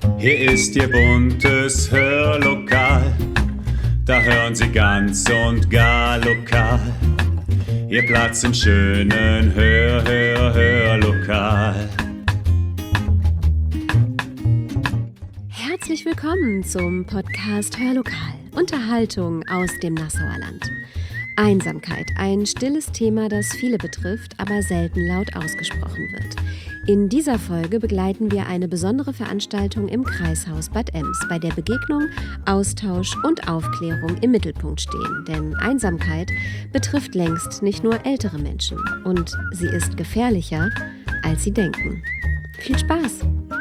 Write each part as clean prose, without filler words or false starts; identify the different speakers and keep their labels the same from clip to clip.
Speaker 1: Hier ist Ihr buntes Hörlokal, da hören Sie ganz und gar lokal. Ihr Platz im schönen Hörlokal.
Speaker 2: Herzlich willkommen zum Podcast Hörlokal. Unterhaltung aus dem Nassauer Land. Einsamkeit, ein stilles Thema, das viele betrifft, aber selten laut ausgesprochen wird. In dieser Folge begleiten wir eine besondere Veranstaltung im Kreishaus Bad Ems, bei der Begegnung, Austausch und Aufklärung im Mittelpunkt stehen. Denn Einsamkeit betrifft längst nicht nur ältere Menschen und sie ist gefährlicher, als Sie denken. Viel Spaß!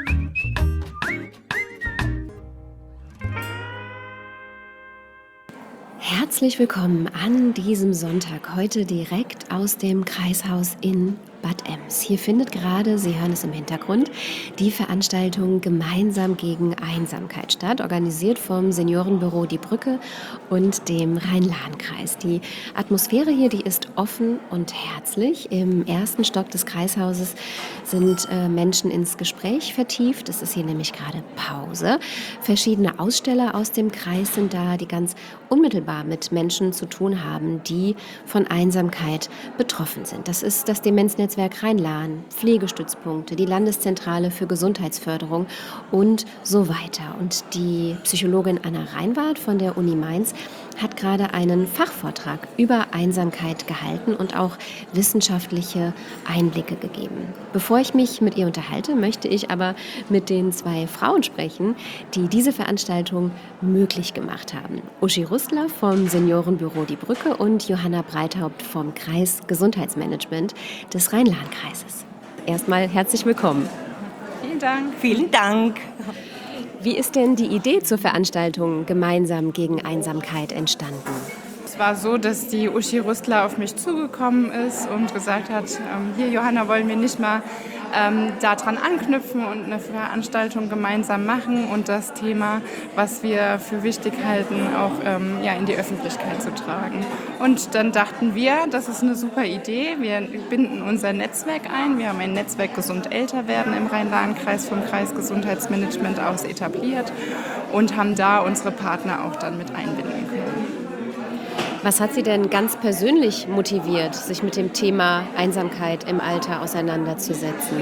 Speaker 2: Herzlich willkommen an diesem Sonntag, heute direkt aus dem Kreishaus in Bad Ems. Hier findet gerade, Sie hören es im Hintergrund, die Veranstaltung Gemeinsam gegen Einsamkeit statt, organisiert vom Seniorenbüro Die Brücke und dem Rhein-Lahn-Kreis. Die Atmosphäre hier, die ist offen und herzlich. Im ersten Stock des Kreishauses sind Menschen ins Gespräch vertieft. Es ist hier nämlich gerade Pause. Verschiedene Aussteller aus dem Kreis sind da, die ganz unmittelbar mit Menschen zu tun haben, die von Einsamkeit betroffen sind. Das ist das Demenznetzwerk Rhein-Lahn, Pflegestützpunkte, die Landeszentrale für Gesundheitsförderung und so weiter. Und die Psychologin Anna Reinwart von der Uni Mainz hat gerade einen Fachvortrag über Einsamkeit gehalten und auch wissenschaftliche Einblicke gegeben. Bevor ich mich mit ihr unterhalte, möchte ich aber mit den zwei Frauen sprechen, die diese Veranstaltung möglich gemacht haben. Uschi Rüstler vom Seniorenbüro Die Brücke und Johanna Breithaupt vom Kreis Gesundheitsmanagement des Rhein-Lahn-Kreises. Erstmal herzlich willkommen.
Speaker 3: Vielen Dank.
Speaker 4: Vielen Dank.
Speaker 2: Wie ist denn die Idee zur Veranstaltung Gemeinsam gegen Einsamkeit entstanden?
Speaker 3: Es war so, dass die Uschi Rüstler auf mich zugekommen ist und gesagt hat, hier Johanna, wollen wir nicht mal daran anknüpfen und eine Veranstaltung gemeinsam machen und das Thema, was wir für wichtig halten, auch in die Öffentlichkeit zu tragen. Und dann dachten wir, das ist eine super Idee, wir binden unser Netzwerk ein. Wir haben ein Netzwerk Gesund älter werden im Rhein-Lahn-Kreis vom Kreis Gesundheitsmanagement aus etabliert und haben da unsere Partner auch dann mit einbinden können.
Speaker 2: Was hat Sie denn ganz persönlich motiviert, sich mit dem Thema Einsamkeit im Alter auseinanderzusetzen?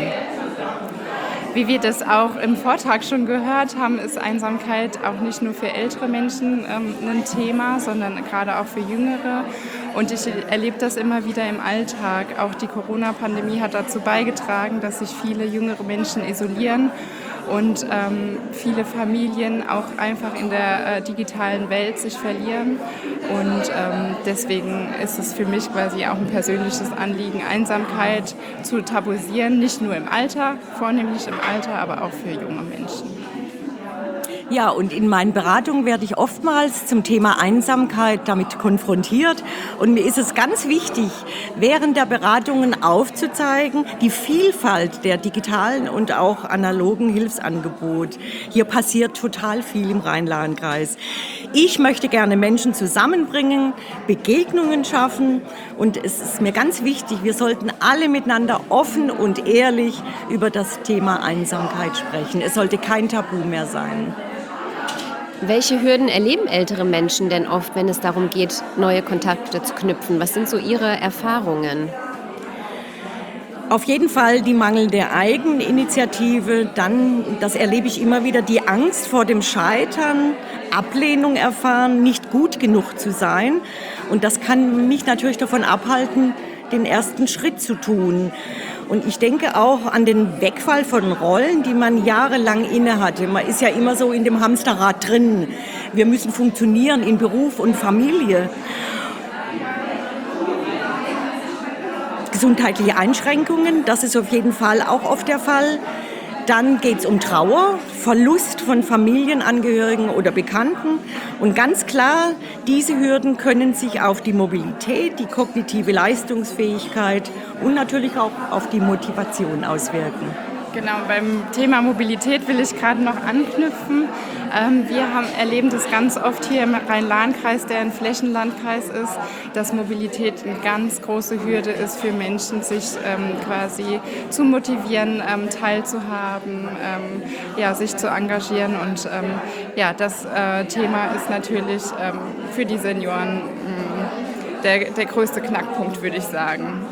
Speaker 3: Wie wir das auch im Vortrag schon gehört haben, ist Einsamkeit auch nicht nur für ältere Menschen ein Thema, sondern gerade auch für Jüngere. Und ich erlebe das immer wieder im Alltag. Auch die Corona-Pandemie hat dazu beigetragen, dass sich viele jüngere Menschen isolieren und viele Familien auch einfach in der digitalen Welt sich verlieren. Und deswegen ist es für mich quasi auch ein persönliches Anliegen, Einsamkeit zu tabuisieren, nicht nur im Alter, vornehmlich im Alter, aber auch für junge Menschen.
Speaker 4: Ja, und in meinen Beratungen werde ich oftmals zum Thema Einsamkeit damit konfrontiert. Und mir ist es ganz wichtig, während der Beratungen aufzuzeigen, die Vielfalt der digitalen und auch analogen Hilfsangebote. Hier passiert total viel im Rhein-Lahn-Kreis. Ich möchte gerne Menschen zusammenbringen, Begegnungen schaffen. Und es ist mir ganz wichtig, wir sollten alle miteinander offen und ehrlich über das Thema Einsamkeit sprechen. Es sollte kein Tabu mehr sein.
Speaker 2: Welche Hürden erleben ältere Menschen denn oft, wenn es darum geht, neue Kontakte zu knüpfen? Was sind so Ihre Erfahrungen?
Speaker 4: Auf jeden Fall die mangelnde Eigeninitiative, dann, das erlebe ich immer wieder, die Angst vor dem Scheitern, Ablehnung erfahren, nicht gut genug zu sein. Und das kann mich natürlich davon abhalten, den ersten Schritt zu tun. Und ich denke auch an den Wegfall von Rollen, die man jahrelang innehatte. Man ist ja immer so in dem Hamsterrad drin. Wir müssen funktionieren in Beruf und Familie. Gesundheitliche Einschränkungen, das ist auf jeden Fall auch oft der Fall. Dann geht es um Trauer, Verlust von Familienangehörigen oder Bekannten. Und ganz klar, diese Hürden können sich auf die Mobilität, die kognitive Leistungsfähigkeit und natürlich auch auf die Motivation auswirken.
Speaker 3: Genau, beim Thema Mobilität will ich gerade noch anknüpfen. Wir erleben das ganz oft hier im Rhein-Lahn-Kreis, der ein Flächenlandkreis ist, dass Mobilität eine ganz große Hürde ist für Menschen, sich quasi zu motivieren, teilzuhaben, sich zu engagieren. Und das Thema ist natürlich für die Senioren der größte Knackpunkt, würde ich sagen.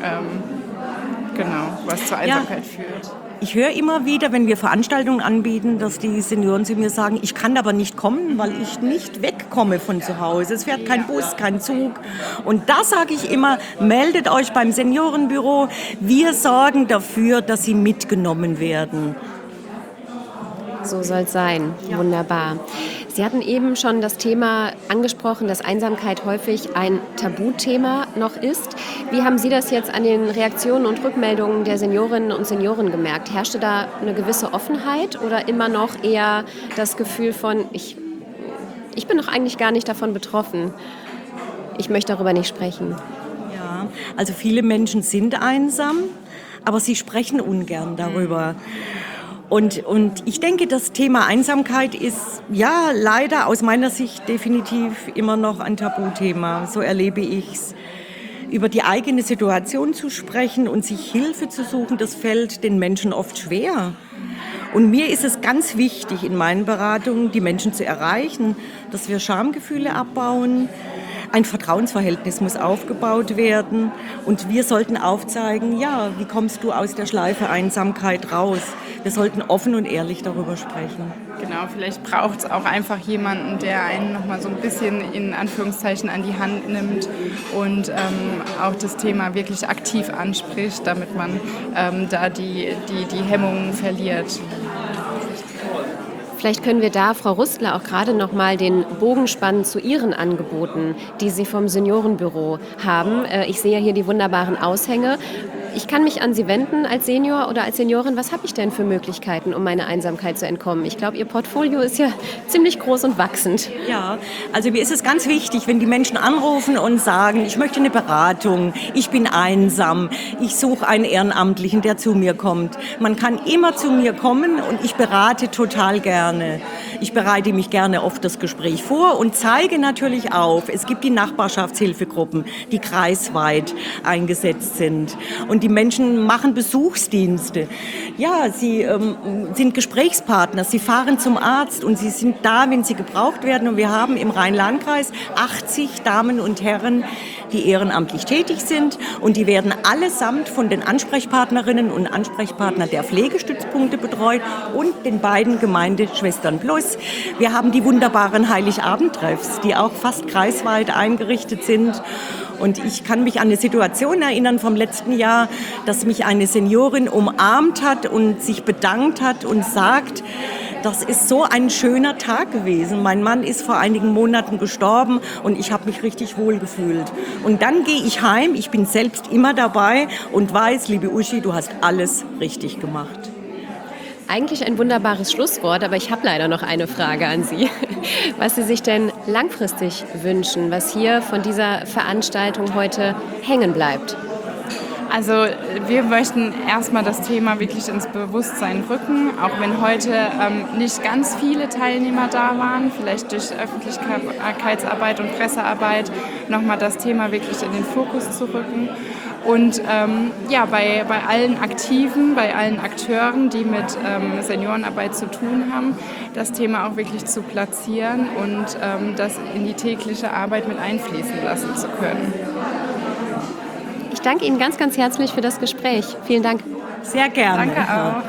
Speaker 3: Was zur Einsamkeit führt.
Speaker 4: Ich höre immer wieder, wenn wir Veranstaltungen anbieten, dass die Senioren zu mir sagen, ich kann aber nicht kommen, weil ich nicht wegkomme von zu Hause. Es fährt kein Bus, kein Zug. Und da sage ich immer, meldet euch beim Seniorenbüro. Wir sorgen dafür, dass sie mitgenommen werden.
Speaker 2: So soll es sein. Wunderbar. Sie hatten eben schon das Thema angesprochen, dass Einsamkeit häufig ein Tabuthema noch ist. Wie haben Sie das jetzt an den Reaktionen und Rückmeldungen der Seniorinnen und Senioren gemerkt? Herrschte da eine gewisse Offenheit oder immer noch eher das Gefühl von, ich bin doch eigentlich gar nicht davon betroffen, ich möchte darüber nicht sprechen?
Speaker 4: Ja, also viele Menschen sind einsam, aber sie sprechen ungern darüber. Und ich denke, das Thema Einsamkeit ist ja leider aus meiner Sicht definitiv immer noch ein Tabuthema. So erlebe ich's. Über die eigene Situation zu sprechen und sich Hilfe zu suchen, das fällt den Menschen oft schwer. Und mir ist es ganz wichtig in meinen Beratungen, die Menschen zu erreichen, dass wir Schamgefühle abbauen. Ein Vertrauensverhältnis muss aufgebaut werden und wir sollten aufzeigen, ja, wie kommst du aus der Schleife Einsamkeit raus? Wir sollten offen und ehrlich darüber sprechen.
Speaker 3: Genau, vielleicht braucht es auch einfach jemanden, der einen noch mal so ein bisschen in Anführungszeichen an die Hand nimmt und auch das Thema wirklich aktiv anspricht, damit man da die Hemmungen verliert.
Speaker 2: Vielleicht können wir da, Frau Rustler, auch gerade noch mal den Bogen spannen zu Ihren Angeboten, die Sie vom Seniorenbüro haben. Ich sehe hier die wunderbaren Aushänge. Ich kann mich an Sie wenden als Senior oder als Seniorin. Was habe ich denn für Möglichkeiten, um meiner Einsamkeit zu entkommen? Ich glaube, Ihr Portfolio ist ja ziemlich groß und wachsend.
Speaker 4: Ja, also mir ist es ganz wichtig, wenn die Menschen anrufen und sagen, ich möchte eine Beratung, ich bin einsam, ich suche einen Ehrenamtlichen, der zu mir kommt. Man kann immer zu mir kommen und ich berate total gerne. Ich bereite mich gerne auf das Gespräch vor und zeige natürlich auf, es gibt die Nachbarschaftshilfegruppen, die kreisweit eingesetzt sind. Und die Menschen machen Besuchsdienste. Ja, sie sind Gesprächspartner, sie fahren zum Arzt und sie sind da, wenn sie gebraucht werden. Und wir haben im Rhein-Lahn-Kreis 80 Damen und Herren, die ehrenamtlich tätig sind. Und die werden allesamt von den Ansprechpartnerinnen und Ansprechpartnern der Pflegestützpunkte betreut und den beiden Gemeindeschwestern Plus. Wir haben die wunderbaren Heiligabendtreffs, die auch fast kreisweit eingerichtet sind. Und ich kann mich an eine Situation erinnern vom letzten Jahr, dass mich eine Seniorin umarmt hat und sich bedankt hat und sagt, das ist so ein schöner Tag gewesen. Mein Mann ist vor einigen Monaten gestorben und ich habe mich richtig wohl gefühlt. Und dann gehe ich heim, ich bin selbst immer dabei und weiß, liebe Uschi, du hast alles richtig gemacht.
Speaker 2: Eigentlich ein wunderbares Schlusswort, aber ich habe leider noch eine Frage an Sie. Was Sie sich denn langfristig wünschen, was hier von dieser Veranstaltung heute hängen bleibt?
Speaker 3: Also wir möchten erstmal das Thema wirklich ins Bewusstsein rücken, auch wenn heute nicht ganz viele Teilnehmer da waren, vielleicht durch Öffentlichkeitsarbeit und Pressearbeit nochmal das Thema wirklich in den Fokus zu rücken. Und bei allen Aktiven, bei allen Akteuren, die mit Seniorenarbeit zu tun haben, das Thema auch wirklich zu platzieren und das in die tägliche Arbeit mit einfließen lassen zu können.
Speaker 2: Ich danke Ihnen ganz, ganz herzlich für das Gespräch. Vielen Dank.
Speaker 4: Sehr gerne.
Speaker 3: Danke auch.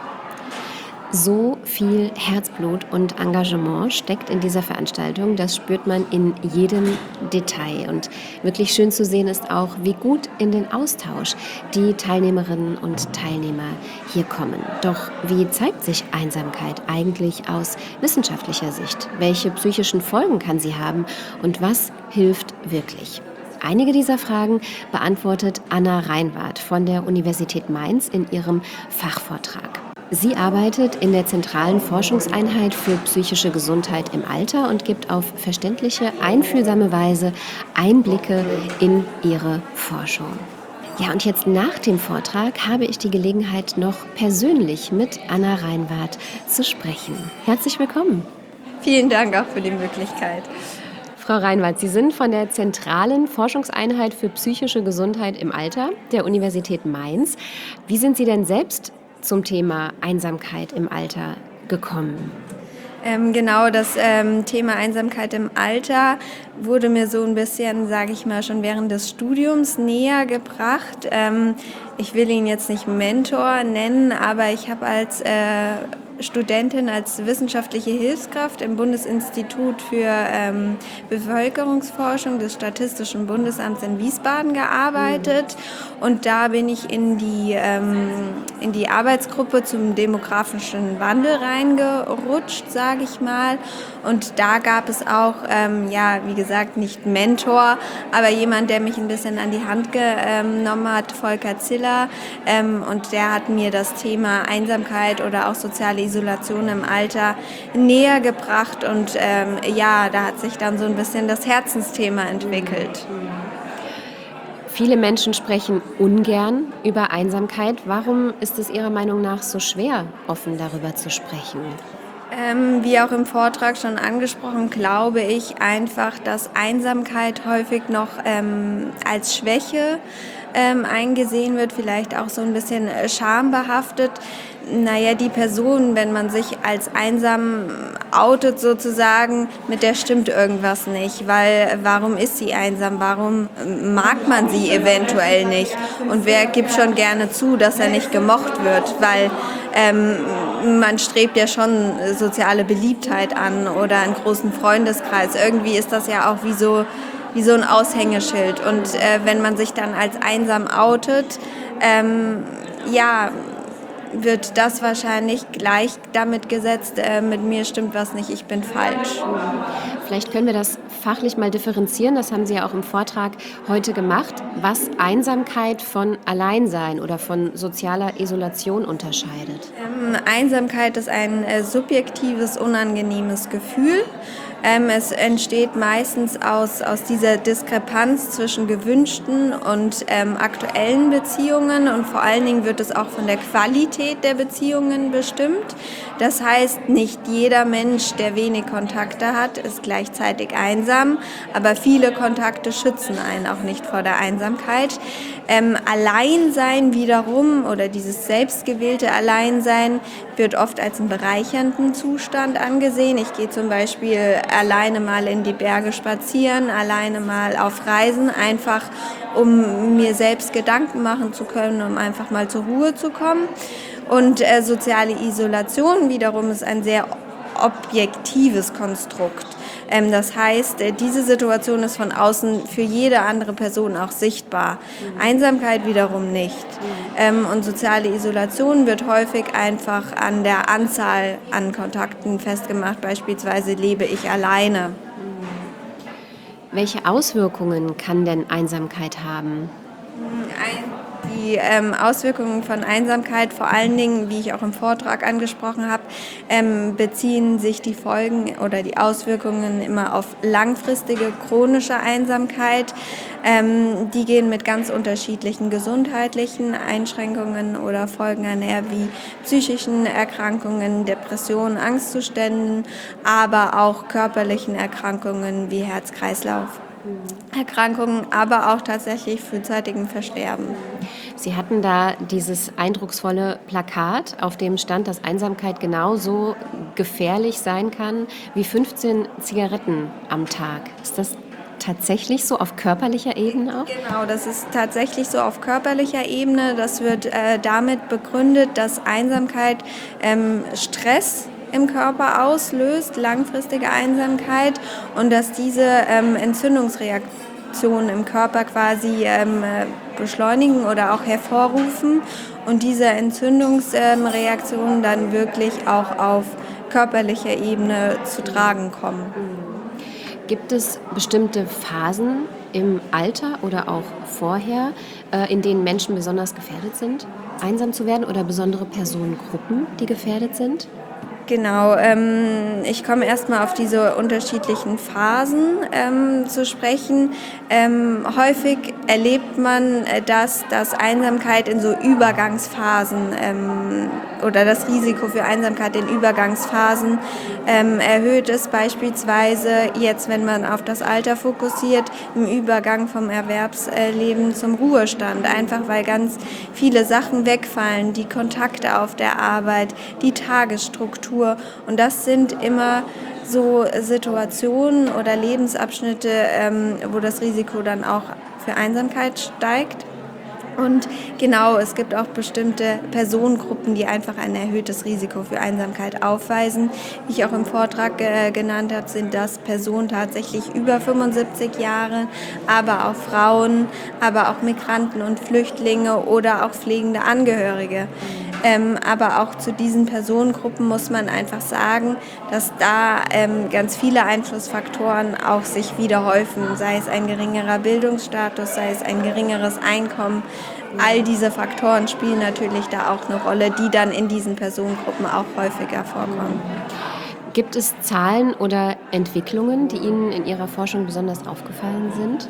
Speaker 2: So viel Herzblut und Engagement steckt in dieser Veranstaltung. Das spürt man in jedem Detail. Und wirklich schön zu sehen ist auch, wie gut in den Austausch die Teilnehmerinnen und Teilnehmer hier kommen. Doch wie zeigt sich Einsamkeit eigentlich aus wissenschaftlicher Sicht? Welche psychischen Folgen kann sie haben und was hilft wirklich? Einige dieser Fragen beantwortet Anna Reinwarth von der Universität Mainz in ihrem Fachvortrag. Sie arbeitet in der zentralen Forschungseinheit für psychische Gesundheit im Alter und gibt auf verständliche, einfühlsame Weise Einblicke in ihre Forschung. Ja, und jetzt nach dem Vortrag habe ich die Gelegenheit, noch persönlich mit Anna Reinwarth zu sprechen. Herzlich willkommen.
Speaker 5: Vielen Dank auch für die Möglichkeit.
Speaker 2: Frau Reinwarth, Sie sind von der Zentralen Forschungseinheit für psychische Gesundheit im Alter der Universität Mainz. Wie sind Sie denn selbst zum Thema Einsamkeit im Alter gekommen?
Speaker 5: Genau, das Thema Einsamkeit im Alter wurde mir so ein bisschen, sage ich mal, schon während des Studiums näher gebracht. Ich will ihn jetzt nicht Mentor nennen, aber ich habe als Studentin, als wissenschaftliche Hilfskraft im Bundesinstitut für Bevölkerungsforschung des Statistischen Bundesamts in Wiesbaden gearbeitet. Und da bin ich in die Arbeitsgruppe zum demografischen Wandel reingerutscht, sage ich mal. Und da gab es auch, wie gesagt, nicht Mentor, aber jemand, der mich ein bisschen an die Hand genommen hat, Volker Ziller. Und der hat mir das Thema Einsamkeit oder auch soziale Isolation im Alter näher gebracht. Und da hat sich dann so ein bisschen das Herzensthema entwickelt.
Speaker 2: Viele Menschen sprechen ungern über Einsamkeit. Warum ist es Ihrer Meinung nach so schwer, offen darüber zu sprechen?
Speaker 5: Wie auch im Vortrag schon angesprochen, glaube ich einfach, dass Einsamkeit häufig noch als Schwäche eingesehen wird, vielleicht auch so ein bisschen schambehaftet. Naja, die Person, wenn man sich als einsam outet sozusagen, mit der stimmt irgendwas nicht, weil warum ist sie einsam, warum mag man sie eventuell nicht und wer gibt schon gerne zu, dass er nicht gemocht wird, weil man strebt ja schon soziale Beliebtheit an oder einen großen Freundeskreis, irgendwie ist das ja auch wie so ein Aushängeschild und wenn man sich dann als einsam outet, wird das wahrscheinlich gleich damit gesetzt, mit mir stimmt was nicht, ich bin falsch.
Speaker 2: Vielleicht können wir das fachlich mal differenzieren, das haben Sie ja auch im Vortrag heute gemacht, was Einsamkeit von Alleinsein oder von sozialer Isolation unterscheidet.
Speaker 5: Einsamkeit ist ein subjektives, unangenehmes Gefühl. Es entsteht meistens aus dieser Diskrepanz zwischen gewünschten und aktuellen Beziehungen und vor allen Dingen wird es auch von der Qualität der Beziehungen bestimmt. Das heißt, nicht jeder Mensch, der wenig Kontakte hat, ist gleichzeitig einsam, aber viele Kontakte schützen einen auch nicht vor der Einsamkeit. Alleinsein wiederum oder dieses selbstgewählte Alleinsein wird oft als einen bereichernden Zustand angesehen. Ich gehe zum Beispiel alleine mal in die Berge spazieren, alleine mal auf Reisen, einfach um mir selbst Gedanken machen zu können, um einfach mal zur Ruhe zu kommen. Und soziale Isolation wiederum ist ein sehr objektives Konstrukt. Das heißt, diese Situation ist von außen für jede andere Person auch sichtbar. Einsamkeit wiederum nicht. Und soziale Isolation wird häufig einfach an der Anzahl an Kontakten festgemacht. Beispielsweise lebe ich alleine.
Speaker 2: Welche Auswirkungen kann denn Einsamkeit haben?
Speaker 5: Die Auswirkungen von Einsamkeit, vor allen Dingen, wie ich auch im Vortrag angesprochen habe, beziehen sich die Folgen oder die Auswirkungen immer auf langfristige chronische Einsamkeit. Die gehen mit ganz unterschiedlichen gesundheitlichen Einschränkungen oder Folgen einher, wie psychischen Erkrankungen, Depressionen, Angstzuständen, aber auch körperlichen Erkrankungen wie Herz-Kreislauf-Erkrankungen, aber auch tatsächlich frühzeitigem Versterben.
Speaker 2: Sie hatten da dieses eindrucksvolle Plakat, auf dem stand, dass Einsamkeit genauso gefährlich sein kann wie 15 Zigaretten am Tag. Ist das tatsächlich so auf körperlicher Ebene auch?
Speaker 5: Genau, das ist tatsächlich so auf körperlicher Ebene. Das wird damit begründet, dass Einsamkeit Stress im Körper auslöst, langfristige Einsamkeit und dass diese Entzündungsreaktionen im Körper quasi beschleunigen oder auch hervorrufen und diese Entzündungsreaktionen dann wirklich auch auf körperlicher Ebene zu tragen kommen.
Speaker 2: Gibt es bestimmte Phasen im Alter oder auch vorher, in denen Menschen besonders gefährdet sind, einsam zu werden oder besondere Personengruppen, die gefährdet sind?
Speaker 5: Genau, ich komme erstmal auf diese unterschiedlichen Phasen zu sprechen. Häufig erlebt man, dass Einsamkeit in so Übergangsphasen oder das Risiko für Einsamkeit in Übergangsphasen erhöht ist, beispielsweise jetzt, wenn man auf das Alter fokussiert, im Übergang vom Erwerbsleben zum Ruhestand, einfach weil ganz viele Sachen wegfallen, die Kontakte auf der Arbeit, die Tagesstruktur. Und das sind immer so Situationen oder Lebensabschnitte, wo das Risiko dann auch für Einsamkeit steigt. Und genau, es gibt auch bestimmte Personengruppen, die einfach ein erhöhtes Risiko für Einsamkeit aufweisen. Wie ich auch im Vortrag genannt habe, sind das Personen tatsächlich über 75 Jahre, aber auch Frauen, aber auch Migranten und Flüchtlinge oder auch pflegende Angehörige. Aber auch zu diesen Personengruppen muss man einfach sagen, dass da ganz viele Einflussfaktoren auch sich wieder häufen, sei es ein geringerer Bildungsstatus, sei es ein geringeres Einkommen. All diese Faktoren spielen natürlich da auch eine Rolle, die dann in diesen Personengruppen auch häufiger vorkommen.
Speaker 2: Gibt es Zahlen oder Entwicklungen, die Ihnen in Ihrer Forschung besonders aufgefallen sind?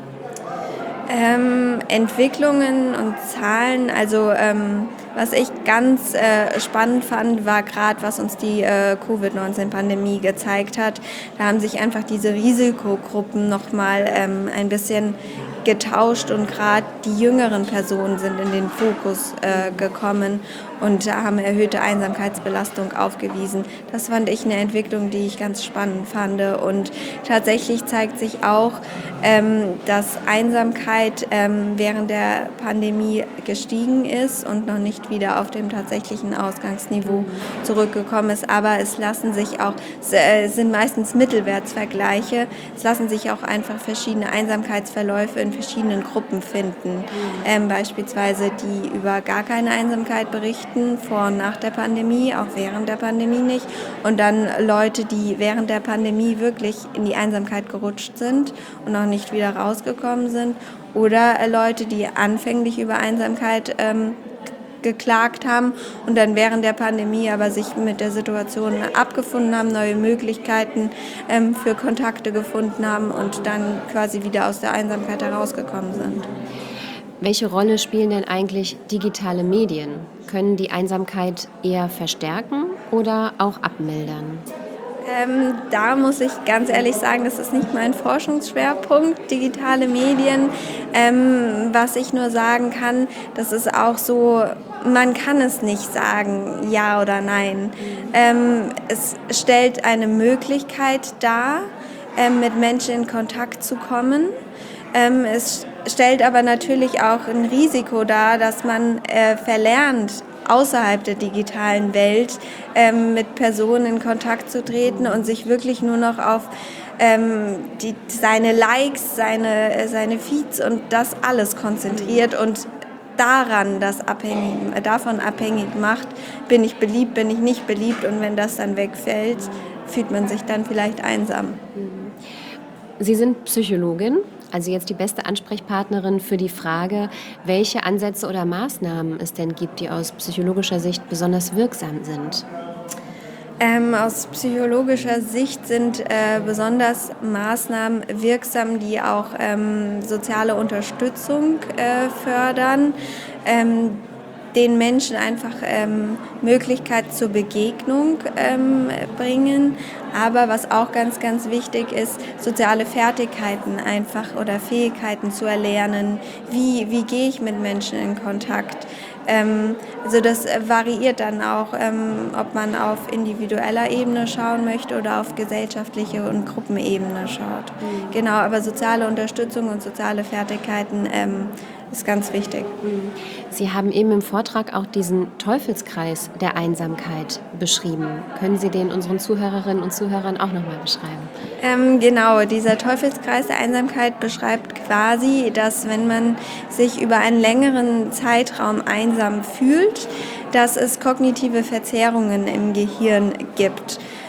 Speaker 5: Entwicklungen und Zahlen, also was ich ganz spannend fand, war gerade, was uns die Covid-19-Pandemie gezeigt hat. Da haben sich einfach diese Risikogruppen nochmal ein bisschen getauscht und gerade die jüngeren Personen sind in den Fokus gekommen und haben erhöhte Einsamkeitsbelastung aufgewiesen. Das fand ich eine Entwicklung, die ich ganz spannend fand. Und tatsächlich zeigt sich auch, dass Einsamkeit während der Pandemie gestiegen ist und noch nicht wieder auf dem tatsächlichen Ausgangsniveau zurückgekommen ist. Aber es lassen sich auch, es sind meistens Mittelwertsvergleiche, es lassen sich auch einfach verschiedene Einsamkeitsverläufe in verschiedenen Gruppen finden. Beispielsweise die über gar keine Einsamkeit berichten, vor und nach der Pandemie, auch während der Pandemie nicht. Und dann Leute, die während der Pandemie wirklich in die Einsamkeit gerutscht sind und noch nicht wieder rausgekommen sind. Oder Leute, die anfänglich über Einsamkeit geklagt haben und dann während der Pandemie aber sich mit der Situation abgefunden haben, neue Möglichkeiten für Kontakte gefunden haben und dann quasi wieder aus der Einsamkeit herausgekommen sind.
Speaker 2: Welche Rolle spielen denn eigentlich digitale Medien? Können die Einsamkeit eher verstärken oder auch abmildern?
Speaker 5: Da muss ich ganz ehrlich sagen, das ist nicht mein Forschungsschwerpunkt, digitale Medien. Was ich nur sagen kann, das ist auch so, man kann es nicht sagen, ja oder nein. Es stellt eine Möglichkeit dar, mit Menschen in Kontakt zu kommen. Es stellt aber natürlich auch ein Risiko dar, dass man verlernt, außerhalb der digitalen Welt mit Personen in Kontakt zu treten und sich wirklich nur noch auf seine Likes, seine Feeds und das alles konzentriert und davon abhängig macht, bin ich beliebt, bin ich nicht beliebt, und wenn das dann wegfällt, fühlt man sich dann vielleicht einsam.
Speaker 2: Sie sind Psychologin, also jetzt die beste Ansprechpartnerin für die Frage, welche Ansätze oder Maßnahmen es denn gibt, die aus psychologischer Sicht besonders wirksam sind.
Speaker 5: Aus psychologischer Sicht sind besonders Maßnahmen wirksam, die auch soziale Unterstützung fördern, den Menschen einfach Möglichkeit zur Begegnung bringen. Aber was auch ganz, ganz wichtig ist, soziale Fertigkeiten einfach oder Fähigkeiten zu erlernen. Wie gehe ich mit Menschen in Kontakt? Also das variiert dann auch, ob man auf individueller Ebene schauen möchte oder auf gesellschaftliche und Gruppenebene schaut. Genau, aber soziale Unterstützung und soziale Fertigkeiten ist ganz wichtig.
Speaker 2: Sie haben eben im Vortrag auch diesen Teufelskreis der Einsamkeit beschrieben. Können Sie den unseren Zuhörerinnen und Zuhörern auch nochmal beschreiben?
Speaker 5: Genau, dieser Teufelskreis der Einsamkeit beschreibt quasi, dass wenn man sich über einen längeren Zeitraum einsam fühlt, dass es kognitive Verzerrungen im Gehirn gibt.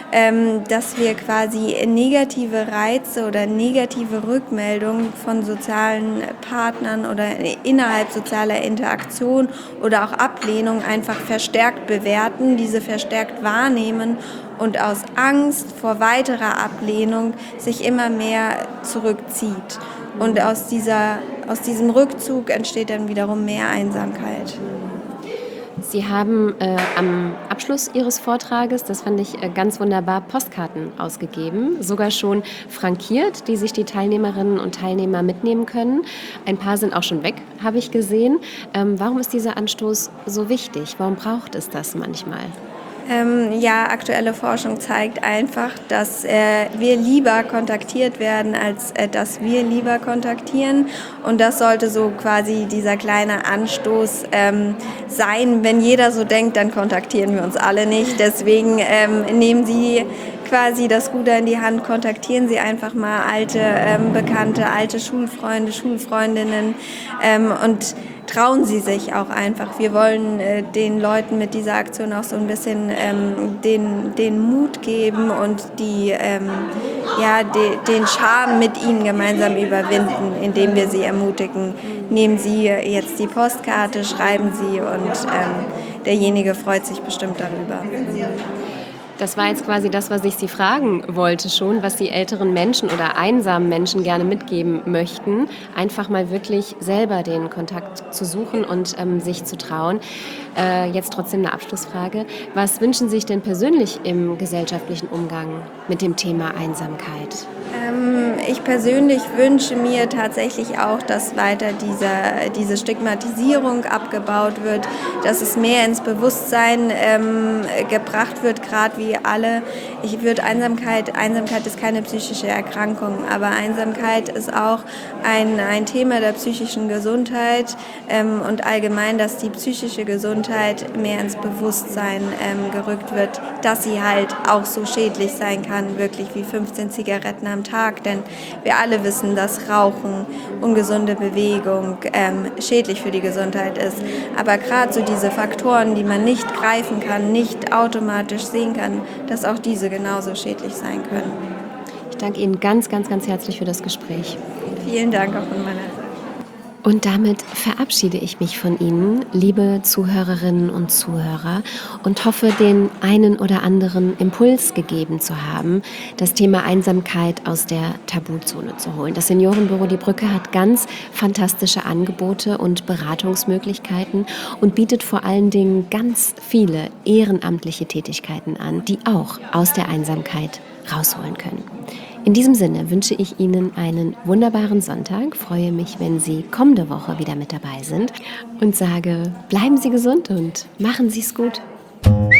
Speaker 5: dass wir quasi negative Reize oder negative Rückmeldungen von sozialen Partnern oder innerhalb sozialer Interaktion oder auch Ablehnung einfach verstärkt bewerten, diese verstärkt wahrnehmen und aus Angst vor weiterer Ablehnung sich immer mehr zurückzieht. Und aus diesem Rückzug entsteht dann wiederum mehr Einsamkeit.
Speaker 2: Sie haben am Abschluss Ihres Vortrages, das fand ich ganz wunderbar, Postkarten ausgegeben, sogar schon frankiert, die sich die Teilnehmerinnen und Teilnehmer mitnehmen können. Ein paar sind auch schon weg, habe ich gesehen. Warum ist dieser Anstoß so wichtig? Warum braucht es das manchmal?
Speaker 5: Aktuelle Forschung zeigt einfach, dass wir lieber kontaktiert werden, als dass wir lieber kontaktieren. Und das sollte so quasi dieser kleine Anstoß sein. Wenn jeder so denkt, dann kontaktieren wir uns alle nicht. Deswegen nehmen Sie quasi das Ruder in die Hand, kontaktieren Sie einfach mal alte Bekannte, alte Schulfreunde, Schulfreundinnen und trauen Sie sich auch einfach. Wir wollen den Leuten mit dieser Aktion auch so ein bisschen den Mut geben und den Charme mit ihnen gemeinsam überwinden, indem wir sie ermutigen. Nehmen Sie jetzt die Postkarte, schreiben Sie und derjenige freut sich bestimmt darüber.
Speaker 2: Das war jetzt quasi das, was ich Sie fragen wollte schon, was Sie älteren Menschen oder einsamen Menschen gerne mitgeben möchten. Einfach mal wirklich selber den Kontakt zu suchen und sich zu trauen. Jetzt trotzdem eine Abschlussfrage. Was wünschen Sie sich denn persönlich im gesellschaftlichen Umgang mit dem Thema Einsamkeit?
Speaker 5: Ich persönlich wünsche mir tatsächlich auch, dass weiter diese Stigmatisierung abgebaut wird, dass es mehr ins Bewusstsein gebracht wird, gerade wie alle. Einsamkeit ist keine psychische Erkrankung, aber Einsamkeit ist auch ein Thema der psychischen Gesundheit und allgemein, dass die psychische Gesundheit mehr ins Bewusstsein gerückt wird, dass sie halt auch so schädlich sein kann, wirklich wie 15 Zigaretten am Tag, denn wir alle wissen, dass Rauchen, ungesunde Bewegung schädlich für die Gesundheit ist. Aber gerade so diese Faktoren, die man nicht greifen kann, nicht automatisch sehen kann, dass auch diese genauso schädlich sein können.
Speaker 2: Ich danke Ihnen ganz, ganz, ganz herzlich für das Gespräch.
Speaker 5: Vielen Dank auch von meiner Seite.
Speaker 2: Und damit verabschiede ich mich von Ihnen, liebe Zuhörerinnen und Zuhörer, und hoffe, den einen oder anderen Impuls gegeben zu haben, das Thema Einsamkeit aus der Tabuzone zu holen. Das Seniorenbüro Die Brücke hat ganz fantastische Angebote und Beratungsmöglichkeiten und bietet vor allen Dingen ganz viele ehrenamtliche Tätigkeiten an, die auch aus der Einsamkeit rausholen können. In diesem Sinne wünsche ich Ihnen einen wunderbaren Sonntag, freue mich, wenn Sie kommende Woche wieder mit dabei sind und sage, bleiben Sie gesund und machen Sie es gut.